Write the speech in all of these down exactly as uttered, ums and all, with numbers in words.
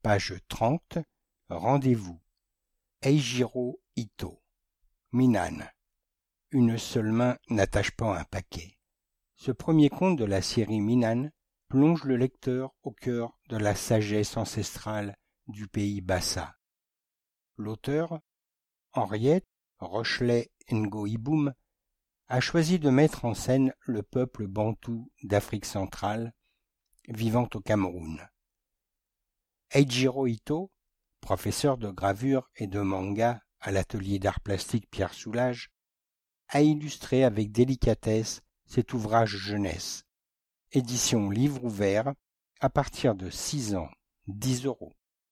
Page trente. Rendez-vous. Eijiro Ito. Minnan. Une seule main n'attache pas un paquet. Ce premier conte de la série Minnan plonge le lecteur au cœur de la sagesse ancestrale du pays Bassa. L'auteur, Henriette Rochelet Ngoïboum, a choisi de mettre en scène le peuple bantou d'Afrique centrale vivant au Cameroun. Eijiro Ito, professeur de gravure et de manga à l'atelier d'art plastique Pierre Soulages, a illustré avec délicatesse cet ouvrage jeunesse, édition livre ouvert, à partir de six ans, dix euros.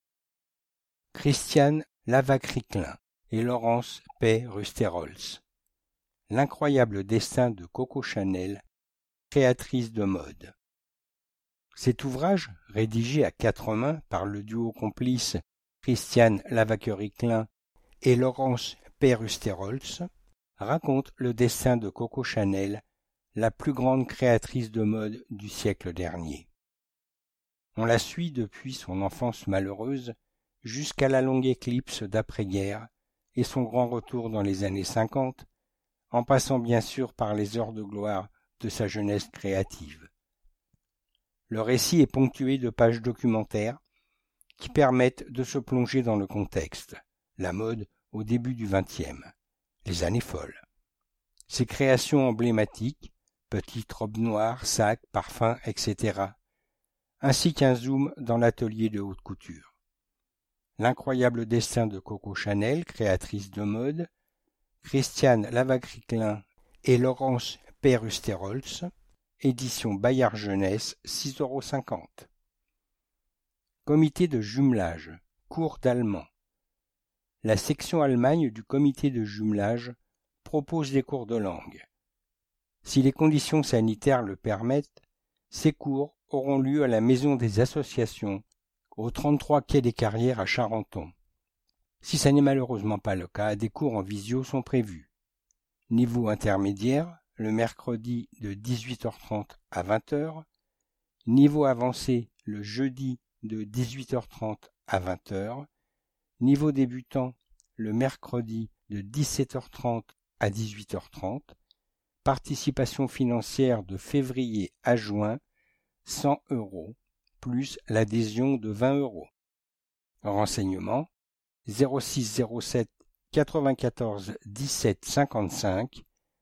Christiane Lavacriclin et Laurence P. Rusterholz. L'incroyable destin de Coco Chanel, créatrice de mode. Cet ouvrage, rédigé à quatre mains par le duo complice Christiane Lavacriclin et Laurence P. Rusterholz, raconte le destin de Coco Chanel, la plus grande créatrice de mode du siècle dernier. On la suit depuis son enfance malheureuse jusqu'à la longue éclipse d'après-guerre et son grand retour dans les années cinquante, en passant bien sûr par les heures de gloire de sa jeunesse créative. Le récit est ponctué de pages documentaires qui permettent de se plonger dans le contexte, la mode au début du vingtième, les années folles. Ses créations emblématiques, petites robes noires, sacs, parfums, et cetera, ainsi qu'un zoom dans l'atelier de haute couture. L'incroyable destin de Coco Chanel, créatrice de mode, Christiane Lavacriclin et Laurence P. Rusterholz, édition Bayard Jeunesse, six euros cinquante. Comité de jumelage, cours d'allemand. La section Allemagne du comité de jumelage propose des cours de langue. Si les conditions sanitaires le permettent, ces cours auront lieu à la Maison des Associations, au trente-trois quai des Carrières à Charenton. Si ça n'est malheureusement pas le cas, des cours en visio sont prévus. Niveau intermédiaire, le mercredi de dix-huit heures trente à vingt heures, niveau avancé le jeudi de dix-huit heures trente à vingt heures, niveau débutant le mercredi de dix-sept heures trente à dix-huit heures trente, participation financière de février à juin, cent euros, plus l'adhésion de vingt euros. Renseignements zéro six zéro sept quatre-vingt-quatorze dix-sept cinquante-cinq,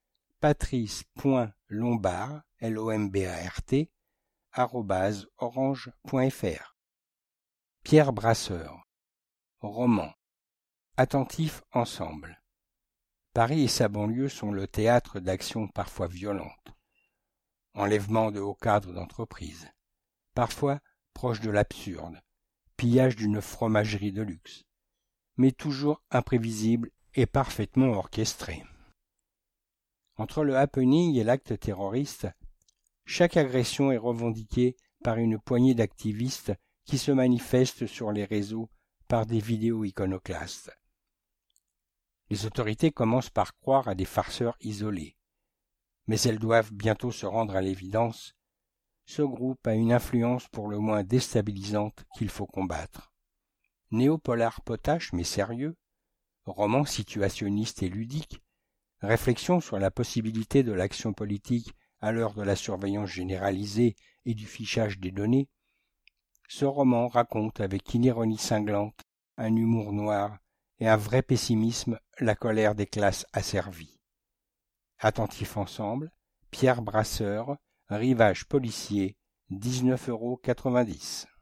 patrice.lombard, L O M B A R T, arobase orange point F R. Pierre Brasseur. Roman. Attentifs ensemble. Paris et sa banlieue sont le théâtre d'actions parfois violentes. Enlèvement de hauts cadres d'entreprise. Parfois proche de l'absurde. Pillage d'une fromagerie de luxe. Mais toujours imprévisible et parfaitement orchestré. Entre le happening et l'acte terroriste, chaque agression est revendiquée par une poignée d'activistes qui se manifestent sur les réseaux par des vidéos iconoclastes. Les autorités commencent par croire à des farceurs isolés, mais elles doivent bientôt se rendre à l'évidence. Ce groupe a une influence pour le moins déstabilisante qu'il faut combattre. Néo-polar potache mais sérieux, roman situationniste et ludique, réflexion sur la possibilité de l'action politique à l'heure de la surveillance généralisée et du fichage des données, ce roman raconte avec une ironie cinglante, un humour noir et un vrai pessimisme la colère des classes asservies. Attentifs ensemble, Pierre Brasseur, Rivage policier, dix-neuf euros quatre-vingt-dix.